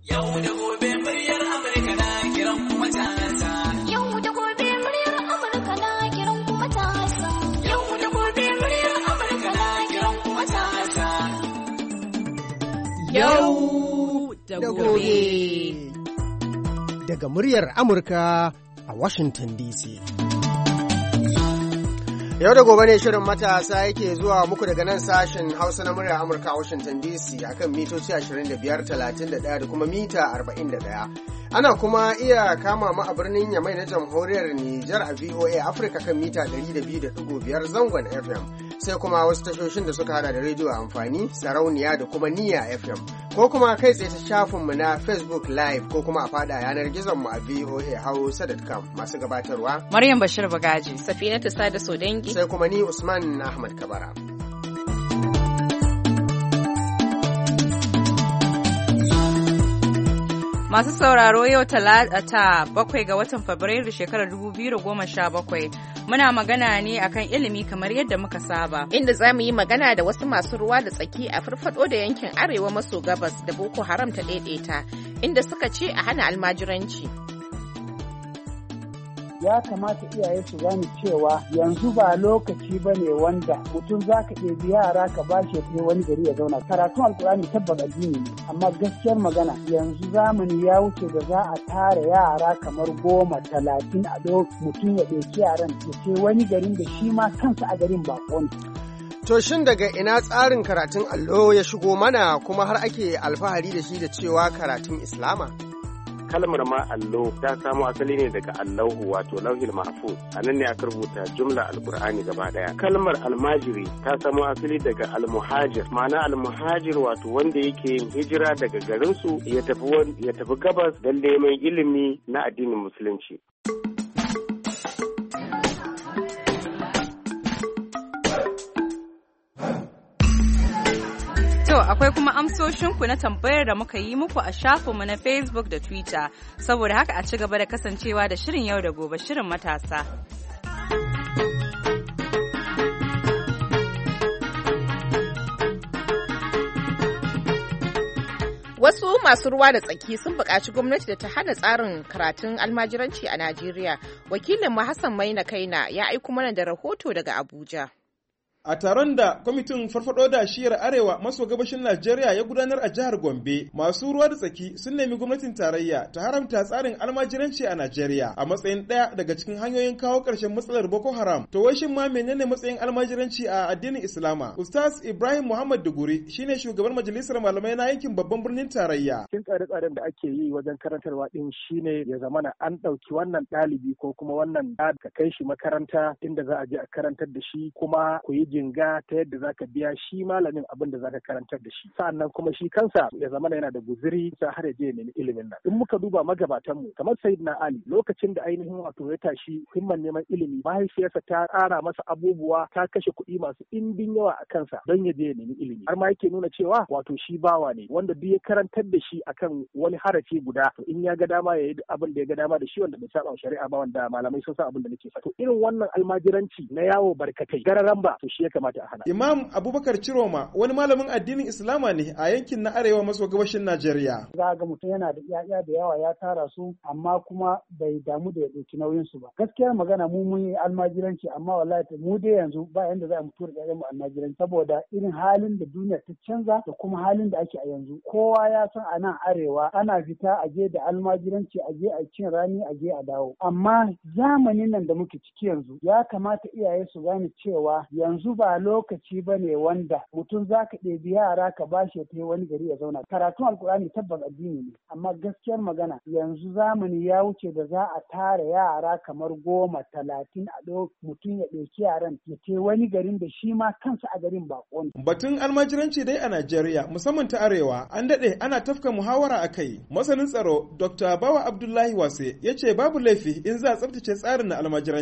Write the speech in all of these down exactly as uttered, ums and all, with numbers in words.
Yau da gobe muryar Amurka na kiran kuma matasa. Yau da gobe muryar Amurka na kiran kuma matasa. Yau da gobe muryar Amurka na kiran kuma matasa. Yau da gobe. Daga muryar Amurka a Washington D C. Yau da gobe ne shirin matasa yake zuwa muku daga nan sashen Hausa na muryar Amurka a Washington D C akan mitoci ashirin da biyar, talatin da ɗaya da kuma mita arba'in da ɗaya. Ana kuma iya kama mu a birnin Yamai na Jamhuriyar Nijar a V O A Africa kan mita ɗari da biyu da ɗigo biyar zangon F M. Sai kuma wasu tashoshin da suka hada da rediyo amfani, sarauniya da kuma niyya F M. Ko kuma kai tsaye ta shafinmu na Facebook Live ko kuma a fada yanar gizon mu a V O A Hausa dot com masu gabatarwa. Maryam Bashir Bagaji. Safinatu Sada Sodangi. Sai kuma ni Usman Ahmad Kabara. Masu sauraro yau talata bakwai ga watan Fabrairu shekarar dubu biyu da goma sha bakwai muna magana ne akan ilimi kamar yadda muka saba. Inda za mu yi magana da wasu masu ruwa da tsaki a farfado da yankin arewa maso gabas da Boko Haram ta daidaita, inda suka ce a hana almajiranci. Ya kamata iyaye su gane cewa yanzu ba lokaci ba ne wanda mutum za ka ɗebi yara ka ba shi ya wani gari ya zauna. Karatun alkurani tabbas addini ne, amma gaskiyar magana yanzu zamani ya wuce da za a tara yara kamar goma talatin a do mutum ya ɗauki yaran ya ce wani garin da shi ma kansa a garin ba ne. To shin daga ina tsarin karatun allo ya shigo mana kuma har ake alfahari da shi da cewa karatun Islama? Kalmar ma allo ta samo asali ne daga allahu wato lauhil mahfuz, a nan ne aka rubuta jumla alkur'ani gaba daya. Kalmar almajiri ta samo asali daga almuhajir, ma'ana almuhajir wato wanda yake yin hijira daga garinsu ya tafi ya tafi gabas don neman ilimi na addinin musulunci. To, akwai kuma amsoshinku na tambayar da muka yi muku a shafinmu na Facebook da Twitter, saboda haka a ci gaba da kasancewa da shirin yau da gobe shirin matasa. Wasu masu ruwa da tsaki sun buƙaci gwamnati da ta hana tsarin karatun almajiranci a Najeriya. Wakilinmu Hassan Maina Kaina ya aiko mana da rahoto daga Abuja. A taron da kwamitin farfado da shiyar arewa maso gabashin Najeriya ya gudanar a jihar Gombe, masu ruwa da tsaki sun nemi gwamnatin tarayya ta haramta tsarin almajiranci a Najeriya a matsayin ɗaya daga cikin hanyoyin kawo ƙarshen matsalar Boko Haram. To wai shin ma menene matsayin almajiranci a addinin Islama? Ustaz Ibrahim Muhammad Duguri shine shugaban majalisar malamai na yankin babban birnin tarayya. Cikin tsare-tsaren da ake yi wajen karantarwa din shine ya zamana an ɗauki wannan ɗalibi ko kuma wannan ka kai shi makaranta inda za a je a karantar da shi kuma ku yi jinga ta yadda zaka biya shi malamin abin da zaka karantar da shi, sa'annan kuma shi kansa ya zama yana da guzuri sa har ya je nemi ilimin nan. In muka duba magabatan mu kamar Sayyidina Ali, lokacin da ainihin wato ya tashi himman neman ilimi, mahaifiyarsa ta ƙara masa abubuwa, ta kashe kuɗi masu ɗimbin yawa a kansa don ya je ya nemi ilimi, har ma yake nuna cewa wato shi bawa ne wanda duk ya karantar da shi akan wani harafi guda, to in ya ga dama ya yi abin da ya ga dama da shi wanda bai saba shari'a ba, wanda malamai sun san abin da nake faɗa. To irin wannan almajiranci na yawo barkatai gararan ba, to shi ya kamata a hana. Imam Abubakar Ciroma wani malamin addinin Islama ne a yankin na arewa maso gabashin Najeriya. Za ga mutum yana da ƴaƴa da yawa ya tara su amma kuma bai damu da ya ɗauki nauyin su ba. Gaskiyar magana mu mun yi almajiranci amma wallahi mu dai yanzu ba yanda za mu tura ƴaƴan mu almajiranci saboda irin halin da duniya ta canza da kuma halin da ake a yanzu. Kowa ya san a nan arewa ana fita a je da almajiranci a je a cin rani a je a dawo. Amma zamanin nan da muke ciki yanzu ya kamata iyaye su gane cewa yanzu ba lokaci ba ne wanda mutum za ka ɗebi yara ka ba shi ta wani gari ya zauna. Karatun alkurani tabbas addini ne, amma gaskiyar magana yanzu zamani ya wuce da za a tara yara kamar goma talatin a ɗau mutum ya ɗauki yaran ya ce wani garin da shi ma kansa a garin ba ne. Batun almajiranci dai a Najeriya musamman ta arewa an daɗe ana tafka muhawara a kai. Masanin tsaro Dokta Bawa Abdullahi Wase ya ce babu laifi in za a tsaftace tsarin na almajiranci.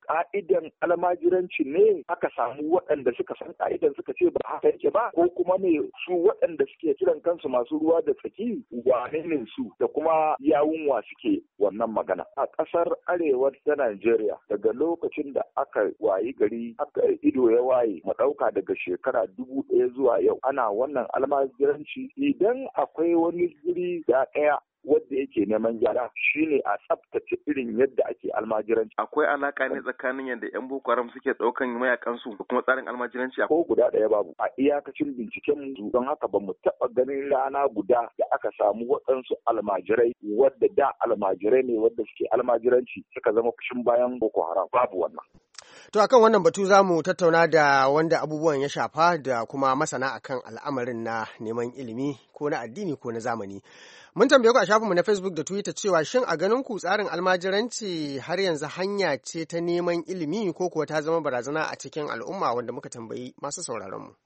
ka'idan almajiranci ne aka samu waɗanda suka san ka'idan suka ce ba haka yake ba, ko kuma ne su waɗanda suke kiran kansu masu ruwa da tsaki wane ne su da kuma yawun wa suke wannan magana. A ƙasar arewa ta Najeriya daga lokacin da aka wayi gari aka ido ya waye mu ɗauka daga shekara dubu ɗaya zuwa yau ana wannan almajiranci. Idan akwai wani guri da ɗaya wadda yake neman gyara shine a tsaftace irin yadda ake almajiranci. Akwai alaka ne tsakanin yadda yan Boko Haram suke ɗaukan mayakansu da kuma tsarin almajiranci? Ko guda ɗaya babu a iyakacin binciken mu, don haka ba mu taɓa ganin rana guda da aka samu waɗansu almajirai wadda da almajirai ne wadda suke almajiranci suka zama fushin bayan Boko Haram, babu wannan. To akan wannan batu za mu tattauna da wanda abubuwan ya shafa da kuma masana akan al'amarin na neman ilimi ko na addini ko na zamani. Mun tambaye ku a shafinmu na Facebook da Twitter cewa shin a ganin ku tsarin almajiranci har yanzu hanya ce ta neman ilimi ko kuwa ta zama barazana a cikin al'umma, wanda muka tambayi masu sauraron mu.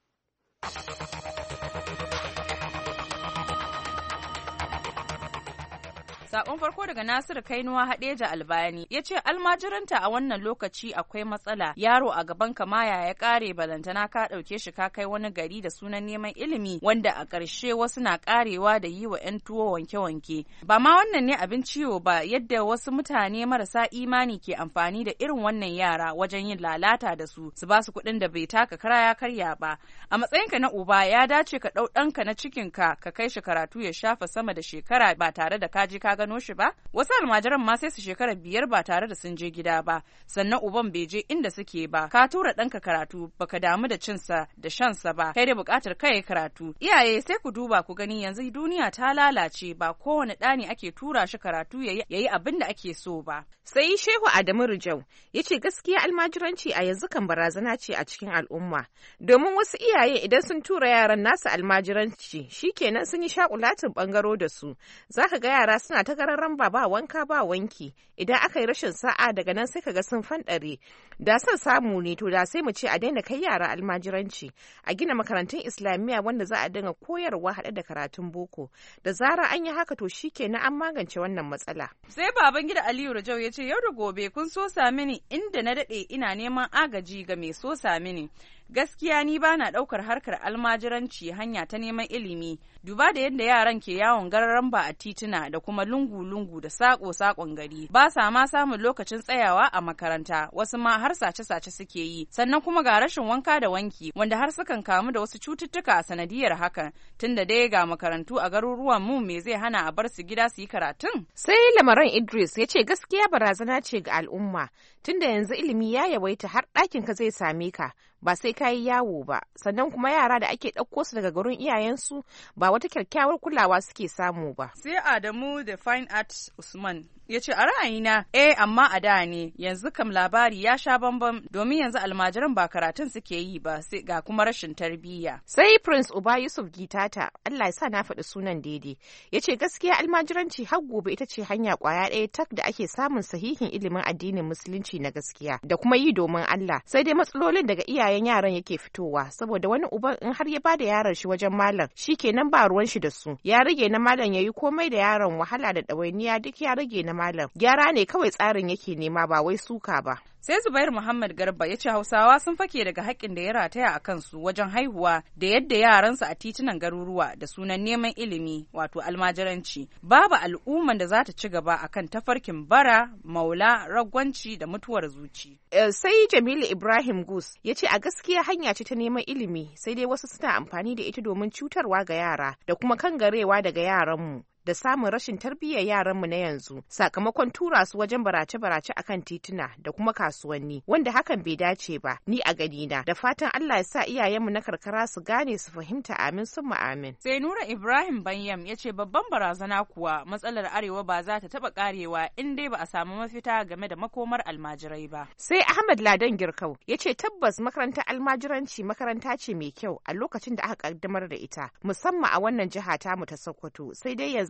Sakon farko daga Nasiru Kainuwa Hadeja Albani ya ce almajiranta a wannan lokaci akwai matsala, yaro a gaban kamaya ya kare balantana ka ɗauke shi ka kai wani gari da sunan neman ilimi wanda a ƙarshe wasu na karewa da yi wa 'yan tuwo wanke-wanke. Ba ma wannan ne abin ciwo ba, yadda wasu mutane marasa imani ke amfani da irin wannan yara wajen yin lalata da su su ba su kuɗin da bai taka kara ya karya ba. A matsayinka na uba ya dace ka ɗau ɗanka na cikinka ka kai shi karatu ya shafa sama da shekara ba tare da kaji ka gano shi ba. Wasu almajiran ma sai su shekara biyar ba tare da sun je gida ba, sannan uban bai je inda suke ba. Ka tura ɗanka karatu baka damu da cinsa da shansa ba, kai da buƙatar kai karatu. Iyaye sai ku duba ku gani yanzu duniya ta lalace, ba kowane ɗani ake tura shi karatu ya yi abin da ake so ba. Sai Shehu Adamu Rijau ya ce gaskiya almajiranci a yanzu kan barazana ce a cikin al'umma, domin wasu iyaye idan sun tura yaran nasu almajiranci shikenan sun yi shakulatin bangaro da su. Zaka ga yara suna ta gararan ba ba wanka ba wanki, idan aka yi rashin sa'a daga nan sai kaga sun fanɗare. Da son samu ne to da sai mu ce a daina kai yara almajiranci, a gina makarantun islamiyya wanda za a dinga koyarwa haɗe da karatun boko. Da zarar an yi haka to shikenan an magance wannan matsala. Sai Babangida Aliyu Rajau ya ce yau da gobe kun so sami ni inda na daɗe ina neman agaji ga mai so sami ni. Gaskiya ni ba na ɗaukar harkar almajiranci hanya ta neman ilimi, duba da yadda yaran ke yawon gararan ba a tituna da kuma lungu-lungu da saƙo-saƙon gari, ba sa ma samun lokacin tsayawa a makaranta, wasu ma har sace-sace suke yi, sannan kuma ga rashin wanka da wanki wanda har sukan kamu da wasu cututtuka a sanadiyar hakan, tunda dai ga makarantu a garuruwan mu me zai hana a bar su gida su yi karatun. Sai Lamaran Idris ya ce gaskiya barazana ce ga al'umma, tunda yanzu ilimi ya yawaita har ɗakin ka zai same ka, ba sai ka yi yawo ba, sannan kuma yara da ake ɗauko su daga gurin iyayensu ba wata kyakkyawar kulawa suke samu ba. Sai Adamu da Fine Art Usman ya ce a ra'ayina eh amma a da ne, yanzu kam labari ya sha bambam, domin yanzu almajiran ba karatun suke yi ba sai ga kuma rashin tarbiyya. Sai Prince Uba Yusuf Gitata, Allah ya sa na faɗi sunan daidai, ya ce gaskiya almajiranci har gobe ita ce hanya ƙwaya ɗaya tak da ake samun sahihin ilimin addinin musulunci na gaskiya da kuma yi domin Allah. Sai dai matsalolin daga iyayen yaran yake fitowa, saboda wani uban in har ya bada yaron shi wajen malam shi kenan ba ruwan shi da su, ya rage na malam yayi komai da yaron, wahala da ɗawainiya duk ya rage na malam. Gyara ne kawai tsarin yake nema ba wai suka ba. Sai Zubair Muhammad Garba ya ce Hausawa sun fake daga haƙƙin da ya rataya a kansu wajen haihuwa da yadda yaransu a titunan garuruwa da sunan neman ilimi wato almajiranci. Babu al'umman da za ta ci gaba akan tafarkin bara, maula, ragwanci da mutuwar zuci. Sai Jamilu Ibrahim Gus ya ce a gaskiya hanya ce ta neman ilimi, sai dai wasu suna amfani da ita domin cutarwa ga yara da kuma kangarewa daga yaranmu da samun rashin tarbiyyar yaranmu na yanzu sakamakon tura su wajen barace-barace akan tituna da kuma kasuwanni, wanda hakan bai dace ba ni a ganina. Da fatan Allah ya sa iyayenmu na karkara su gane su fahimta, amin summa amin. Sai Nura Ibrahim Banyam ya ce babban barazana kuwa matsalar arewa ba za ta taba karewa in dai ba a samu mafita game da makomar almajirai ba. Sai Ahmad Ladan Girkau ya ce tabbas makarantar almajiranci makaranta ce mai kyau a lokacin da aka kaddamar da ita, musamman a wannan jiha tamu ta Sokoto, sai dai yanzu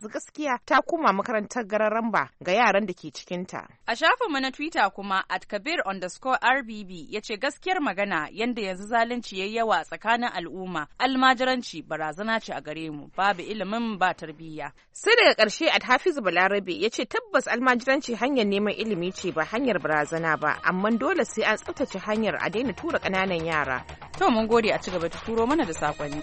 yanzu gaskiya ta koma makarantar gararamba ga yaran da ke cikinta. A shafinmu na Twitter kuma at kabir underscore rbb ya ce gaskiyar magana yanda yanzu zalunci yayi yawa tsakanin al'umma, almajiranci barazana ce a gare mu, babu ilimin ba tarbiyya. Sai daga ƙarshe at Hafizu Balarabe ya ce tabbas almajiranci hanyar neman ilimi ce ba hanyar barazana ba, amma dole sai an tsaftace hanyar a daina tura ƙananan yara. To mun gode, a ci gaba da turo mana da saƙonni.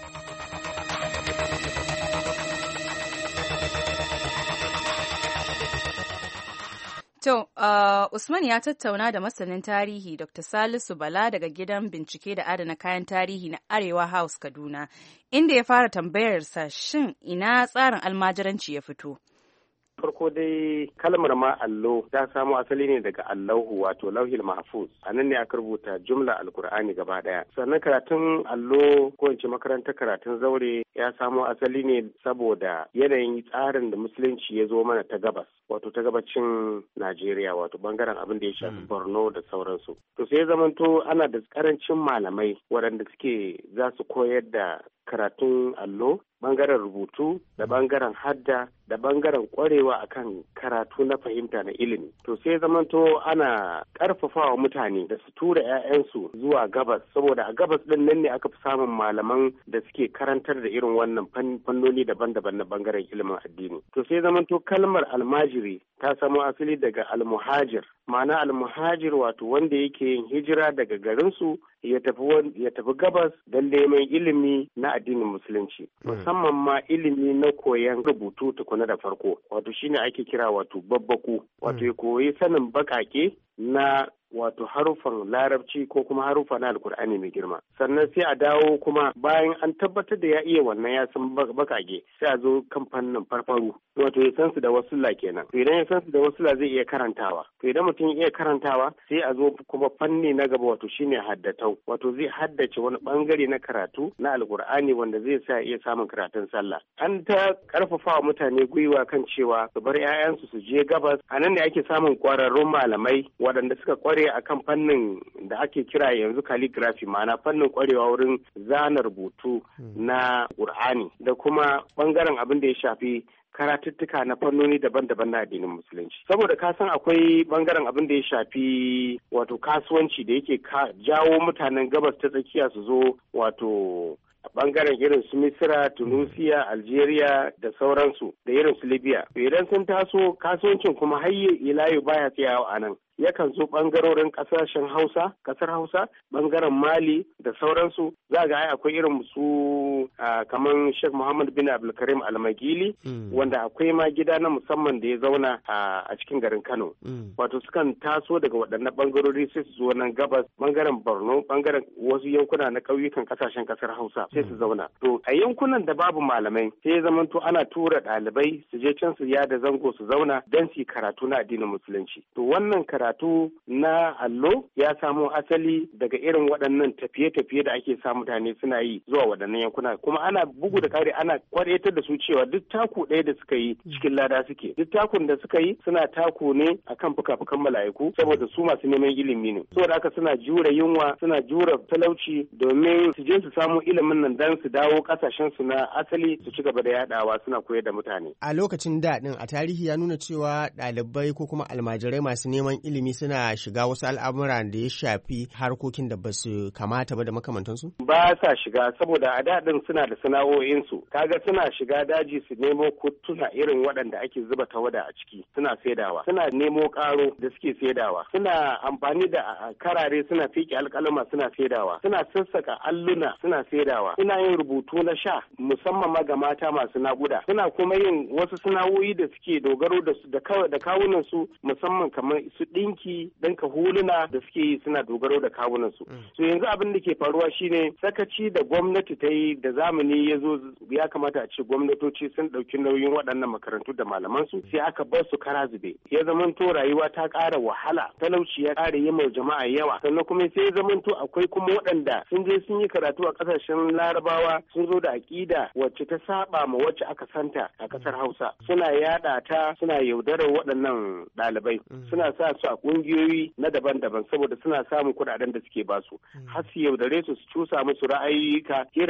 To, uh, Usman ya tattauna da masanin tarihi Doctor Salisu Bala daga gidan bincike da adana kayan tarihi na Arewa House Kaduna, inda ya fara tambayarsa shin ina tsarin almajiranci ya fito. Farko dai kalmar ma allo ta samo asali ne daga allahu wato lauhil mahfuz. A nan ne aka rubuta jumla alkur'ani gaba daya. Sannan karatun allo ko in ce makarantar karatun zaure ya samo asali ne saboda yanayin tsarin da musulunci ya zo mana ta gabas, wato ta gabacin Najeriya, wato bangaren abin da ya shafi Borno da sauransu. To sai ya zamanto ana da karancin malamai waɗanda suke za su koyar da karatun allo, bangaren rubutu da bangaren hadda da bangaren kwarewa akan karatu na fahimta na ilimi. To sai zamanto ana karfafawa mutane da su tura 'ya'yansu zuwa gabas, saboda a gabas din nan ne aka fi samun malaman da suke karantar da irin wannan fannoni daban-daban na bangaren ilimin addini. To sai zamanto kalmar almajiri ta samo asali daga almuhajir, ma'ana almuhajir wato wanda yake yin hijira daga garinsu ya tafi ya tafi gabas don neman ilimi na addinin musulunci, musamman ma ilimi na koyon rubutu tukuna da farko, wato shine ake kira wato babbaku, wato ya koyi sanin bakake na wato harufan larabci ko kuma harufa na alkur'ani mai girma. Sannan sai a dawo kuma bayan an tabbatar da ya iya wannan ya san bakage, sai a zo kan fannin farfaru, wato ya san su da wasula kenan. To idan ya san su da wasula zai iya karantawa. To idan mutum ya iya karantawa sai a zo kuma fanni na gaba, wato shine haddatau, wato zai haddace wani bangare na karatu na alkur'ani wanda zai sa iya samun karatun sallah. An ta karfafa mutane gwiwa kan cewa su bar 'ya'yansu su je gabas. A nan ne ake samun kwararrun malamai waɗanda suka kware a kan fannin da ake kira yanzu calligraphy, ma'ana fannin kwarewa wurin zana rubutu na Qur'ani, da kuma bangaren abin da ya shafi karatuttuka na fannoni daban-daban na addinin musulunci. Saboda ka san akwai bangaren abin da ya shafi wato kasuwanci da yake jawo mutanen gabas ta tsakiya su zo wato a bangaren irin su Misira, Tunisia, Algeria da sauransu, da irin su Libya. Idan sun taso kasuwancin kuma har ila yau baya tsayawa a nan. Yakan zo bangarorin kasashen Hausa, kasar Hausa, bangaren Mali da sauransu. Za ga ai akwai irin su kamar Sheikh Muhammad bin Abdulkarim Almagili, mm. wanda akwai ma gida na musamman da ya zauna a cikin garin Kano. Mm. Wato sukan taso daga waɗannan bangarori sai su zo nan gabas, bangaren Borno, bangaren wasu yankuna na ƙauyukan kasashen kasar Hausa sai su zauna. To a yankunan da babu malamai sai ya zamanto ana tura ɗalibai su je can su yada zango su zauna don su yi karatu na addinin musulunci. To wannan karatu karatu na allo ya samo asali daga irin waɗannan tafiye-tafiye da ake sa mutane suna yi zuwa waɗannan yankuna, kuma ana bugu da ƙari ana kwaryatar da su cewa duk taku ɗaya da suka yi cikin lada suke. Duk takun da suka yi suna taku ne akan fuka-fukan mala'iku, saboda su masu neman ilimi ne. Saboda haka suna jure yunwa, suna jure talauci domin su je su samu ilimin nan dan su dawo kasashen su na asali su ci gaba da yadawa suna koyar da mutane. A lokacin da din a tarihi ya nuna cewa ɗalibai ko kuma almajirai masu neman ilimi suna shiga wasu al'amura da ya shafi harkokin da basu kamata ba da makamantansu? Ba sa shiga, saboda a da din suna da sana'o'insu. Kaga suna shiga daji su nemo kuttuna irin waɗanda ake zuba tawada a ciki suna saidawa. Suna nemo ƙaro da suke saidawa. Suna amfani da karare suna fiƙe alƙalama suna saidawa. Suna sassaka alluna suna saidawa. Suna yin rubutu na sha musamman ma ga mata masu naƙuda. Suna kuma yin wasu sana'o'i da suke dogaro da su da kawunan su, musamman kamar su ɗinki, ɗinka huluna da suke yi suna dogaro da kawunan su. So yanzu abin da ke faruwa shine sakaci da gwamnati ta yi da zamani ya zo, ya kamata a ce gwamnatoci sun ɗauki nauyin waɗannan makarantu da malaman su, sai aka bar su kara zube. Ya zamanto rayuwa ta ƙara wahala, talauci ya ƙara yi ma jama'a yawa, sannan kuma sai ya zamanto akwai kuma waɗanda sun je sun yi karatu a ƙasashen Larabawa, sun zo da aƙida wacce ta saba ma wacce aka santa a ƙasar Hausa. Suna yaɗa ta, suna yaudarar waɗannan ɗalibai, suna sa su a ƙungiyoyi na daban-daban saboda suna samun kuɗaɗen da suke basu. Har su yaudare su su cusa musu ra'ayoyika irin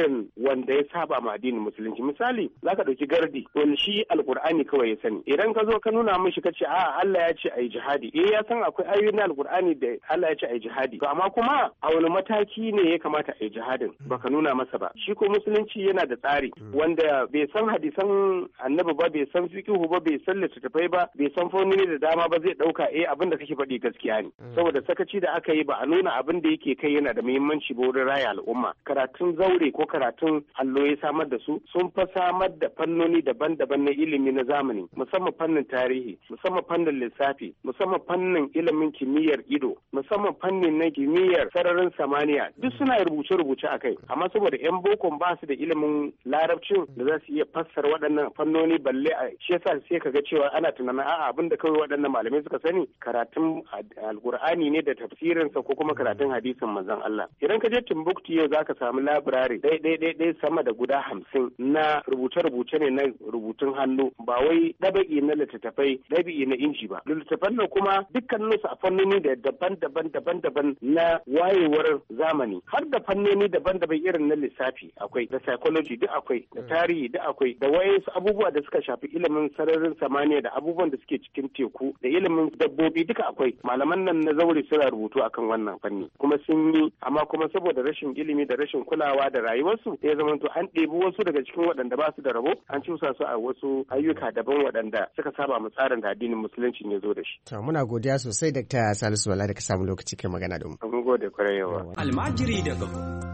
wanda ya saba ma addinin musulunci. Misali zaka ɗauki gardi wani shi alkur'ani kawai ya sani, idan ka zo ka nuna mishi ka ce a Allah ya ce ayi jihadi, eh ya san akwai ayoyin alkur'ani da Allah ya ce ayi jihadi, to amma kuma a wani mataki ne ya kamata ayi jihadin baka nuna masa ba. Shi ko musulunci yana da tsari wanda bai san hadisan annabi ba, bai san fiqhu ba, bai san littattafai ba, bai san fannoni da dama ba, zai dauka eh abin da kake faɗi gaskiya ne. Saboda sakaci da aka yi ba a nuna abin da yake kai yana da muhimmanci ba wurin raya al'umma. Karatun zaure ko karatun allo ya samar da su sun fa samar da fannoni daban-daban na ilimi na zamani, musamman fannin tarihi, musamman fannin lissafi, musamman fannin ilimin kimiyyar ido, musamman fannin na kimiyyar sararin samaniya, duk suna rubuce-rubuce a kai. Amma saboda 'yan bokon ba su da ilimin larabcin da za su iya fassara waɗannan fannoni, balle a shi yasa sai ka ga cewa ana tunanin a'a abin da kawai waɗannan malamai suka sani karatun alkur'ani ne da tafsirinsa ko kuma karatun hadisin manzon Allah. Idan ka je Timbuktu yau zaka samu labirare ɗai ɗai ɗai ɗai sama da guda hamsin na rubuce-rubuce ne na rubutun hannu, ba wai ɗabi'i na littattafai ɗabi'i na inji ba. Littattafan nan kuma dukkaninsu a fannoni da daban-daban daban-daban na wayewar zamani, har da fannoni daban-daban irin na lissafi akwai, da psychology duk akwai, da tarihi duk akwai, da wayansu abubuwa da suka shafi ilimin sararin samaniya da abubuwan da suke cikin teku da ilimin dabbobi duka akwai. Malaman nan na zaure suna rubutu akan wannan fanni kuma sun yi, amma kuma saboda rashin ilimi da rashin kulawa da rayuwarsu ya zama to an ɗebi wasu daga cikin waɗanda ba su da rabo an cusa su a wasu ayyuka daban waɗanda suka saba mu tsarin da addinin musulunci ya zo da shi. To muna godiya sosai Dakta Salisu Bala da ka samu lokaci kai magana da mu. Mun gode kwarai yawa. Almajiri daga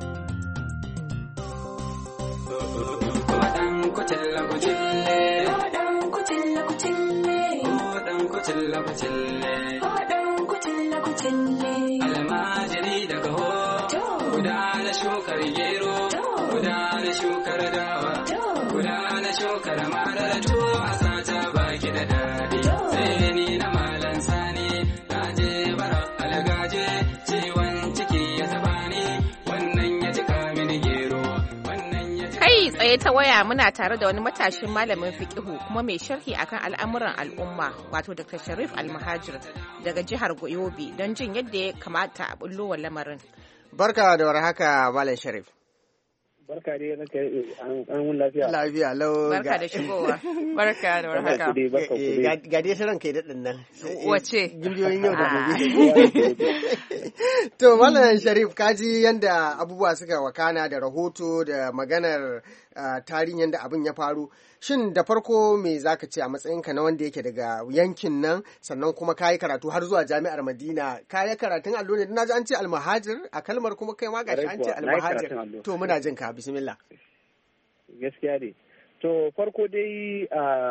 Wadan kucilla kucille Wadan kucilla kucille Wadan kucilla kucille Wadan kucilla kucille Almajiri daga ho Guda na shukar gero Guda na shukar dawa Guda na shukar marar tuwo a sata baki da daɗi sai ni na malan sani na je bara algaje ciwon ciki ya taba ni wannan ya cika mini gero wannan ya cika. Kai tsaye ta waya muna tare da wani matashin malamin fiqihu kuma mai sharhi akan al'amuran al'umma wato Doctor Sharif Almahajir daga jihar Yobe don jin yadda ya kamata a bullo wa lamarin. Barka da warhaka Malam Sharif. Barka dai ranka an an lafiya. Lafiya lau. Barka da shigowa. Barka da warhaka. Ga dai shirin kai daɗin nan. Wace? Gimbiyoyin yau da gobe. To Malam Sharif kaji yanda abubuwa suka wakana da rahoto da maganar tarihin yanda abin ya faru. Shin da farko me zaka ce a matsayinka na wanda yake daga yankin nan sannan kuma kayi karatu har zuwa jami'ar Madina, kayi karatun allo ne? Na ji an ce almahajir a kalmar kuma kai ma gashi an ce almahajir. To muna jin ka, bismillah. Gaskiya ne. To farko dai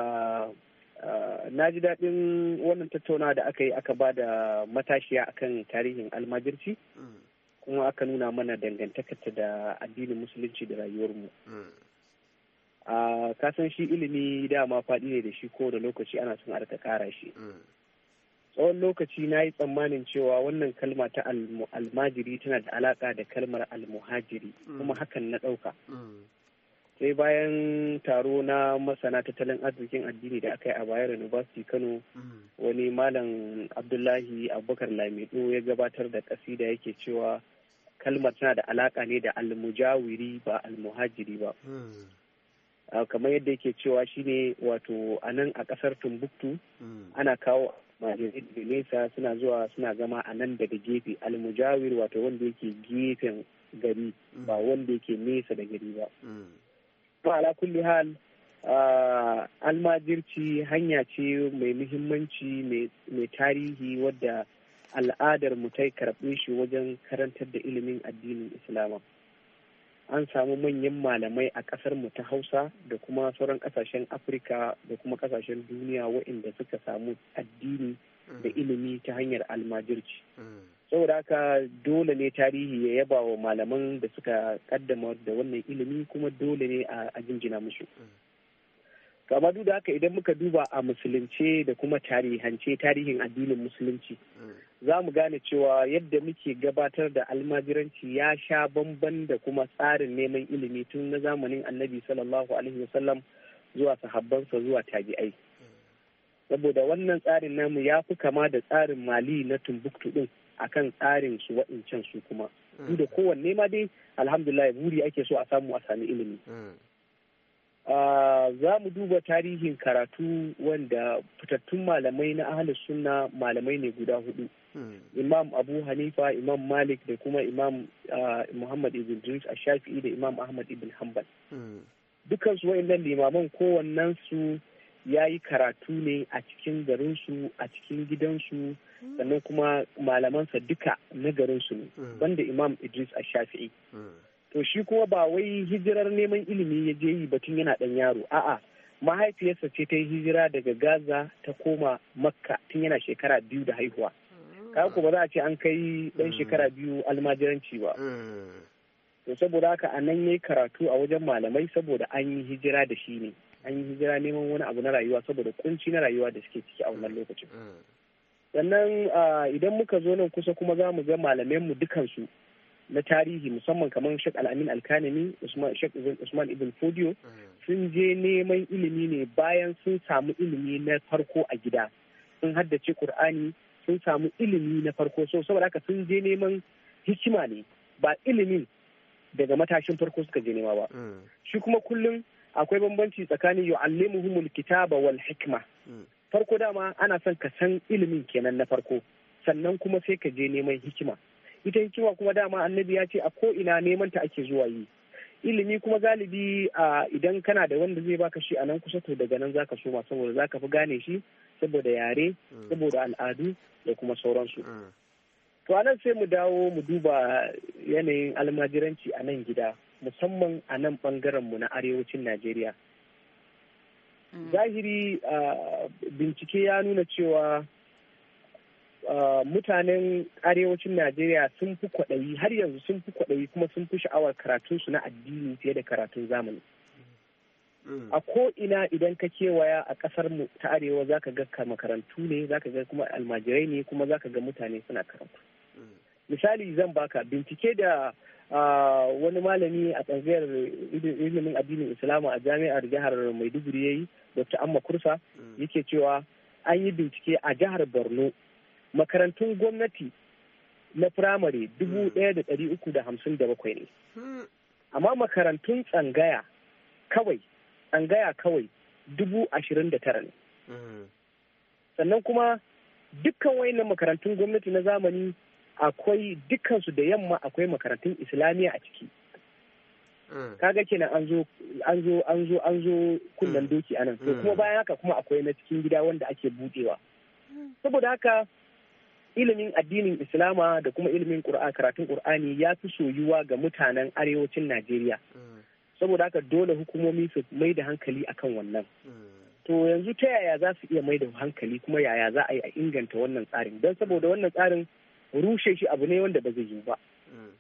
na ji daɗin wannan tattaunawa da aka yi, aka ba da matashiya akan tarihin almajirci kuma aka nuna mana dangantakarta da addinin musulunci da rayuwarmu. Uh, kasan shi ilimi dama faɗi ne da shi ko da lokaci ana son a rika ƙara shi. Tsawon lokaci na yi tsammanin cewa wannan kalma ta almajiri tana da alaƙa da kalmar almuhajiri kuma hakan na ɗauka. Sai bayan taro na masana tattalin arzikin addini da aka yi a Bayero University Kano, wani malam Abdullahi Abubakar Lamido ya gabatar da ƙasida yake cewa kalmar tana da alaƙa ne da almujawiri ba almuhajiri ba. Uh, kamar yadda yake cewa shine wato a nan a kasar Timbuktu mm. ana kawo majirai da nesa suna zuwa suna zama a nan daga gefe, almujawir wato wanda yake gefen gari mm. ba wanda yake nesa da gari ba. mm. ala kulli hal uh, almajirci hanya ce mai muhimmanci mai tarihi wadda al'adar mu ta karɓe shi wajen karantar da ilimin addinin Islama. An samu manyan malamai a ƙasar mu ta Hausa da kuma sauran ƙasashen Afirka da kuma ƙasashen duniya waɗanda suka samu addini da ilimi ta hanyar almajirci. Saboda haka dole ne tarihi ya yaba wa malaman da suka kaddama da wannan ilimi kuma dole ne a jinjina musu. Kama duk da haka idan muka duba a musulunce da kuma tarihance tarihin addinin musulunci za mu gane cewa yadda muke gabatar da almajiranci ya sha bamban da kuma tsarin neman ilimi tun na zamanin annabi sallallahu alaihi wasallam zuwa sahabbansa zuwa tabi'ai. Saboda wannan tsarin namu ya fi kama da tsarin Mali na Timbuktu din akan tsarin su waɗancan su kuma. duk da kowanne ma dai alhamdulillah buri ake so a samu a sami ilimi. Za mu duba tarihin karatu wanda fitattun malamai na ahlus sunna malamai ne guda hudu. Imam Abu Hanifa, Imam Malik da kuma Imam Muhammad ibn Idris Ash-Shafi'i da Imam Ahmad ibn Hanbal. Dukansu wa'annan limaman kowannen su ya yi karatu ne a cikin garinsu, a cikin gidansu, sannan kuma malamansa duka na garinsu ne, banda Imam Idris Ash-Shafi'i. To shi kuma ba wai hijirar neman ilimi ya je yi batun yana ɗan yaro, a'a mahaifiyarsa ce ta yi hijira daga Gaza ta koma Makka tun yana shekara biyu da haihuwa. Kaga ko ba za a ce an kai ɗan shekara biyu almajiranci ba. To saboda haka a nan ya yi karatu a wajen malamai saboda an yi hijira da shi ne. An yi hijira neman wani abu na rayuwa saboda kunci na rayuwa da suke ciki a wannan lokacin. Sannan idan muka zo nan kusa kuma za mu ga malamanmu dukansu na tarihi musamman kamar Sheikh Al-Amin Al-Kanani, Sheikh Usman Ibn Fodio sun je neman ilimi ne bayan sun samu ilimi na farko a gida. Sun haddace Qur'ani, sun samu ilimi na farko, so saboda haka sun je neman hikima ne ba ilimin daga matashin farko suka je nema ba. Shi kuma kullum akwai bambanci tsakanin yu'allimuhumul kitaba wal hikma. Farko dama ana son ka san ilimin kenan na farko, sannan kuma sai ka je neman hikima. Ita hikima kuma dama annabi ya ce a ko ina neman ta ake zuwa yi. Ilimi kuma galibi idan kana da wanda zai baka shi a nan kusa to daga nan zaka soma saboda zaka fi gane shi saboda yare, saboda al'adu da kuma sauransu. To a nan sai mu dawo mu duba yanayin almajiranci a nan gida, musamman a nan ɓangarenmu na arewacin Najeriya. Zahiri bincike ya nuna cewa mutanen arewacin Najeriya sun fi kwaɗayi, har yanzu sun fi kwaɗayi kuma sun fi sha'awar karatunsu na addini fiye da karatun zamani. A ko ina idan ka kewaya a ƙasar mu ta arewa zaka ga makarantu ne, zaka ga kuma almajirai ne, kuma zaka ga mutane suna karatu. Misali zan baka bincike da wani malami a tsangayar ilimin addinin Islama a jami'ar jihar Maiduguri yayi, Doctor Amma Kursa, yake cewa an yi bincike a jihar Borno makarantun gwamnati na firamare dubu ɗaya da ɗari uku da hamsin da bakwai ne. Amma makarantun tsangaya kawai tsangaya kawai dubu ashirin da tara ne. Sannan kuma dukkan wayannan makarantun gwamnati na zamani akwai dukkansu da yamma akwai makarantun Islamiyya a ciki. Kaga kenan an zo an zo an zo an zo kunnan doki anan. To kuma bayan haka kuma akwai na cikin gida wanda ake budewa. Saboda haka ilimin addinin Islama da kuma ilimin Qur'ani, karatun Qur'ani ya fi soyuwa ga mutanen arewacin Najeriya. Saboda haka dole hukumomi su mai da hankali akan wannan. To yanzu ta yaya za su iya mai da hankali kuma yaya za a yi a inganta wannan tsarin? Don saboda wannan tsarin rushe shi abu ne wanda ba zai yiwu ba.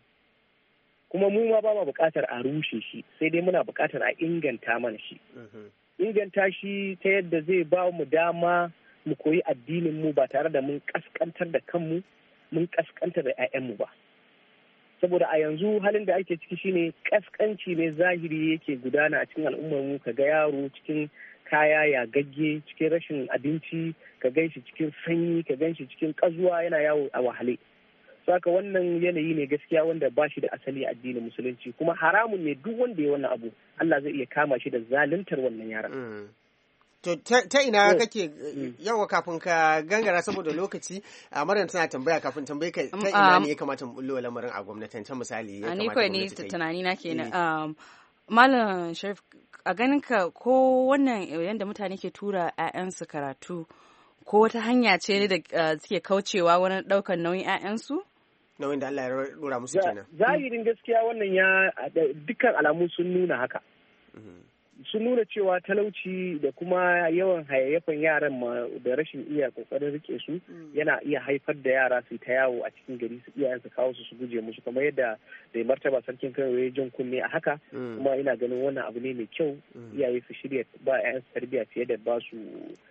Kuma mu ma ba ma buƙatar a rushe shi, sai dai muna buƙatar a inganta mana shi. Inganta shi ta yadda zai ba mu dama mu koyi addinin mu ba tare da mun kaskantar da kanmu, mun kaskantar da 'ya'yanmu ba. Saboda a yanzu halin da ake ciki shine kaskanci ne zahiri yake gudana a cikin al'ummar mu, ka ga yaro cikin kaya ya gagge, cikin rashin abinci, ka gan shi cikin sanyi, ka gan shi cikin kazuwa yana yawo a wahale. Saka wannan yanayi ne gaskiya wanda ba shi da asali a addinin musulunci, kuma haramun ne duk wanda ya wannan abu Allah zai iya kama shi da zaluntar wannan yaron. To ta ina kake yawa kafin ka gangara saboda lokaci a Maryam tana tambaya kafin tambaye ka ta ina ne ya kamata mu bullo lamarin a gwamnatance misali ya kamata gwamnati ta yi. Ni tunani na kenan. Malam Sharif, a ganin ka ko wannan yanda mutane ke tura 'ya'yansu karatu ko wata hanya ce ne da suke kaucewa wani ɗaukar nauyin 'ya'yansu? Nauyin da Allah ya dora musu kenan. Zahirin gaskiya wannan ya dukkan alamu sun nuna haka. Sun nuna cewa talauci da kuma yawan hayayyafan yaran da rashin iya kokarin rike su yana iya haifar da yara su ta yawo a cikin gari, su iyayen su kawo su su guje musu, kamar yadda da martaba sarkin Kano ya jan kunne a haka. Kuma ina ganin wannan abu ne mai kyau, iyaye su shirya ba 'ya'yan su tarbiyya fiye da ba su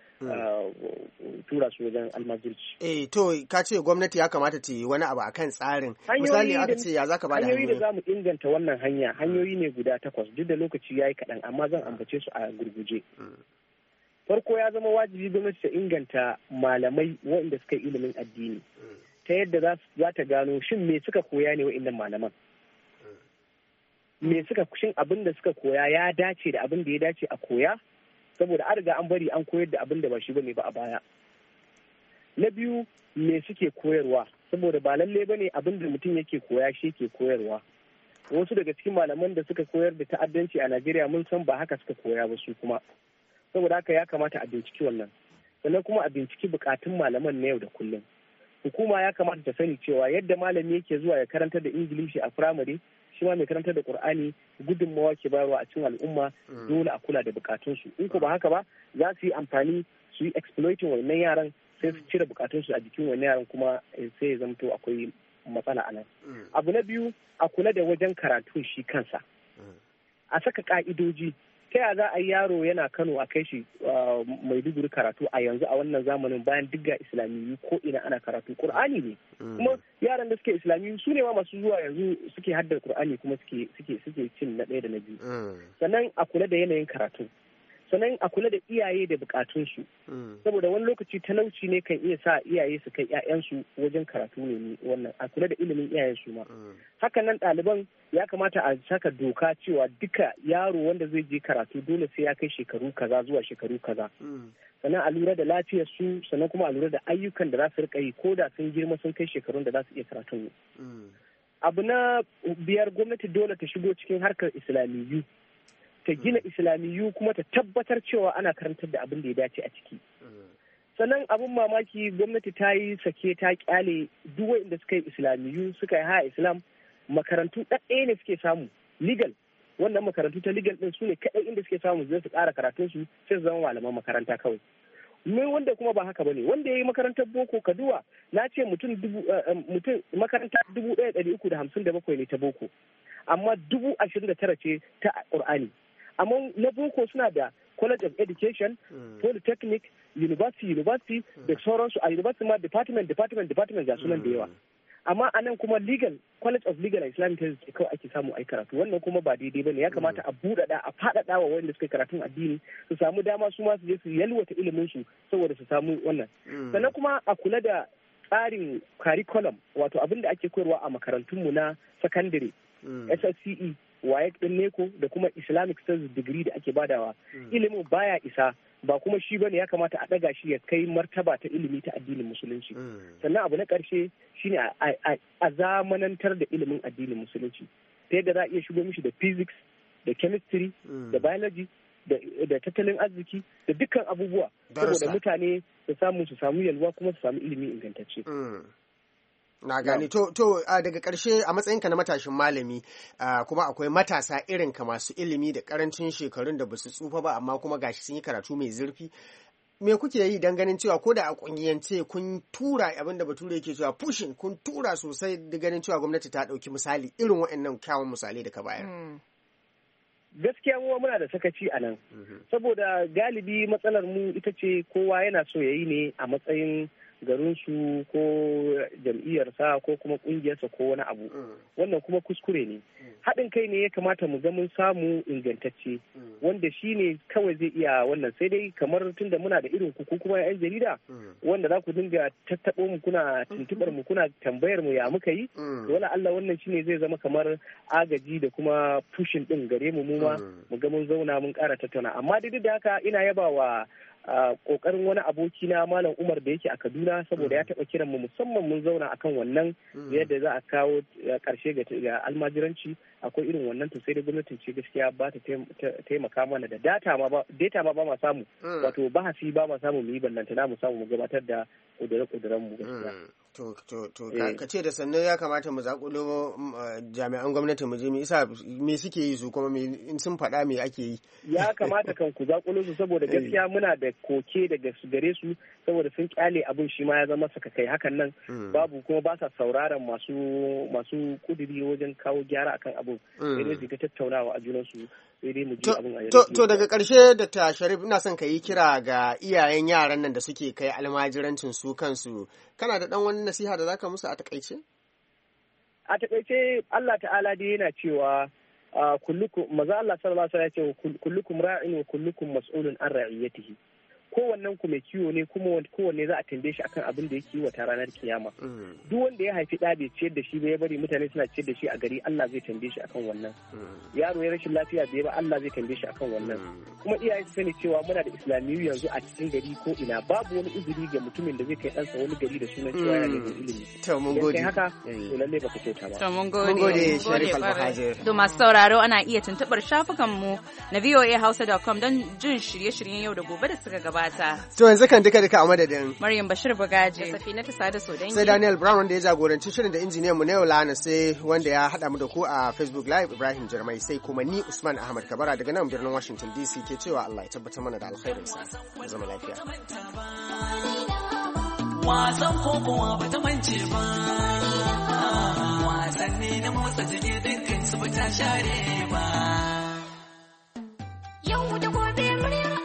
tura su wajen almajirci. Eh to ka ce gwamnati ya kamata ta yi wani abu akan tsarin. Misali aka ce ya zaka bada hanyoyi. Hanyoyi da zamu inganta wannan hanya, hanyoyi ne guda takwas, duk da lokaci yayi kaɗan amma zan ambace su a gurguje. Farko ya zama wajibi gwamnati ta inganta malamai waɗanda suka yi ilimin addini. ta yadda za ta gano shin me suka koya ne wa'innan malaman. Me suka shin abin da suka koya ya dace da abin da ya dace a koya, saboda an riga an bari an koyar da abin da ba shi bane ba a baya. Na biyu, me suke koyarwa, saboda ba lalle bane abin da mutum yake koya shi ke koyarwa. Wasu daga cikin malaman da suka koyar da ta'addanci a Najeriya mun san ba haka suka koya ba su kuma. Saboda haka ya kamata a binciki wannan. Sannan kuma a binciki bukatun malaman na yau da kullum. Hukuma ya kamata ta sani cewa yadda malami yake zuwa ya karantar da Ingilishi a firamare, shi ma mai karantar da Qur'ani gudunmawa ke bayarwa a cikin al'umma, dole a kula da bukatunsu. In ko ba haka ba, za su yi amfani su yi exploiting wannan yaran, sai su cire bukatunsu a jikin wannan yaran, kuma sai ya zamto akwai matsala a nan. Abu na biyu, a kula da wajen karatu shi kansa. A saka ka'idoji. Ta yaya za a yi yaro yana Kano a kai shi Maiduguri karatu a yanzu a wannan zamanin bayan duk ga Islamiyu ko ina ana karatu Qur'ani ne. Kuma yaran da suke Islamiyu su ne ma masu zuwa yanzu suke haddar Qur'ani kuma suke suke suke cin na ɗaya da na biyu. Sannan a kula da yanayin karatu. Sannan a kula da iyaye da bukatunsu, saboda wani lokaci talauci ne kan iya sa iyaye su kai 'ya'yansu wajen karatu ne wannan, a kula da ilimin iyayensu ma. Hakan nan ɗaliban ya kamata a saka doka cewa duka yaro wanda zai je karatu dole sai ya kai shekaru kaza zuwa shekaru kaza. Sannan a lura da lafiyar su, sannan kuma a lura da ayyukan da za su rika yi ko da sun girma sun kai shekarun da za su iya karatun. Abu na biyar, gwamnati dole ta shigo cikin harkar Islamiyu. Ta gina Islamiyu kuma ta tabbatar cewa ana karantar da abin da ya dace a ciki. Sannan abin mamaki, gwamnati ta yi sake ta kyale duk wanda suka yi Islamiyu suka yi haya Islam, makarantu ɗaɗɗaya ne suke samu legal. Wannan makarantu ta legal ɗin su ne kaɗai inda suke samu zai su ƙara karatun su sai su zama malaman makaranta kawai. Mai wanda kuma ba haka bane, wanda ya yi makarantar boko kaduwa na ce mutum dubu mutum makaranta dubu ɗaya ɗari uku da hamsin da bakwai ne ta boko, amma dubu ashirin da tara ce ta Ƙur'ani. Amma na boko suna da College of Education, mm. Polytechnic, University, University, mm. da sauransu. A University ma Department, Department, Department ga sunan mm. da yawa. Amma a nan kuma Legal, College of Legal and Islamic Studies kawai ake samu a karatu. Wannan kuma ba daidai ba ne, ya kamata a buɗaɗa, a faɗaɗa wa wanda suka yi karatun addini su samu dama su ma su je su yalwata iliminsu saboda su samu wannan. Mm. Sannan kuma a kula da tsarin curriculum, wato abin da ake koyarwa a makarantunmu na sakandare, mm. S S C E, waye ɗin neko da kuma Islamic Studies degree da ake badawa. Mm. Ilimin baya isa, ba kuma shi bane, ya kamata a ɗaga shi ya kai martaba ta ilimi ta addinin musulunci. Mm. Sannan abu na ƙarshe shine a zamanantar da ilimin addinin musulunci ta yadda za a iya shigo mishi da physics da chemistry mm. da biology da tattalin arziki da dukkan abubuwa saboda mutane su samu su samu yalwa kuma su samu ilimi ingantacce. Mm. Na gani to, to uh, daga ƙarshe a matsayinka na matashin malami uh, kuma akwai matasa irin ka masu ilimi da ƙarancin shekarun da basu tsufa ba amma kuma gashi sun yi karatu mai zurfi, me kuke yi don ganin cewa ko da a ƙungiyance kun tura abin da bature yake cewa pushing, kun tura sosai da ganin cewa gwamnati ta ɗauki misali irin waɗannan kyawun misalai da ka bayar? Mm. Gaskiya mu muna da sakaci a nan, mm-hmm. saboda galibi matsalar mu ita ce kowa yana so ya yi ne a matsayin garinsu ko jam'iyyarsa ko kuma ƙungiyarsa ko wani abu. Mm. Wannan kuma kuskure ne. Mm. Haɗin kai ne ya kamata mu ga mun samu ingantacce, mm. wanda shi ne kawai zai iya wannan, sai dai kamar tun da muna da irin ku kuma 'yan jarida, mm. wanda za ku dinga tattaɓo mu kuna tuntuɓar mu kuna tambayar mu ya muka yi, mm. wala Allah wannan shi ne zai zama kamar agaji da kuma pushin ɗin gare mu mu ma, mm. mu ga mun zauna mun ƙara tattauna. Amma dai da haka ina yaba wa kokarin uh, wani aboki na Malam Umar da yake a Kaduna, saboda mm. ya taɓa kiran mu musamman mun zauna akan wannan mm. yadda za a kawo ƙarshe ga almajiranci. Akwai irin wannan, to sai da gwamnatin ce gaskiya ba ta taimaka mana da data ma ba data ma ba ma samu, mm. wato bahasi ba ma samu mu yi ballantana mu samu mu gabatar da ƙudure-ƙuduren mu gaskiya. Mm. To, to, to, eh. ka ce da sannan ya kamata mu zaƙulo uh, jami'an gwamnati mu je mu isa me suke yi su kuma in sun faɗa me ake yi. Ya kamata kan ku zaƙulo su saboda gaskiya muna da koke daga su gare su saboda sun kyale abin shi ma ya zama saka kai hakan nan, mm. babu kuma ba sa sauraron masu masu kudiri wajen kawo gyara akan abin, sai dai su ta tattaunawa a junansu. To, to daga ƙarshe Doctor Sharif, ina son ka yi kira ga iyayen yaran nan da suke kai almajirancin su kansu, kana da ɗan wani nasiha da zaka musu a takaice? A takaice Allah ta'ala dai yana cewa kullukum, maza Allah sallallahu alaihi wasallam ya ce kullukum ra'in wa kullukum mas'ulun an ra'iyatihi. kowannen ku mai kiwo ne kuma kowanne za a tambaye shi akan abin da ya kiwata ranar kiyama. Duk wanda ya haifi ɗa bai ciyar da shi ba ya bari mutane suna ciyar da shi a gari Allah zai tambaye shi akan wannan. Yaro ya rashin lafiya bai ba Allah zai tambaye shi akan wannan. Kuma iyaye su sani cewa muna da islamiyu yanzu a cikin gari ko ina babu wani uzuri ga mutumin da zai kai ɗansa wani gari da sunan cewa yana neman ilimi. To mun gode. Haka to lalle baka kyauta ba. To mun gode. Mun gode Sharif Almuhajir. To masu sauraro ana iya tuntuɓar shafukan mu na v o a hausa dot com don jin shirye-shiryen yau da gobe da suka gabata. To yanzu kan duka duka a madadin Maryam Bashir Bugaje, Safina ta sada Sodangi, sai Daniel Brown wanda ya jagoranci shirin da injiniyan mu na yau Lana, sai wanda ya hada mu da ku a Facebook Live Ibrahim Jarmai, sai kuma ni Usman Ahmad Kabara daga nan birnin Washington D C ke cewa Allah ya tabbatar mana da alkhairinsa. Mu zama lafiya. Wasan kokowa ba ta mance ba, wasanni na motsa jiki dukkan su ba ta share ba. Yau da gobe muryar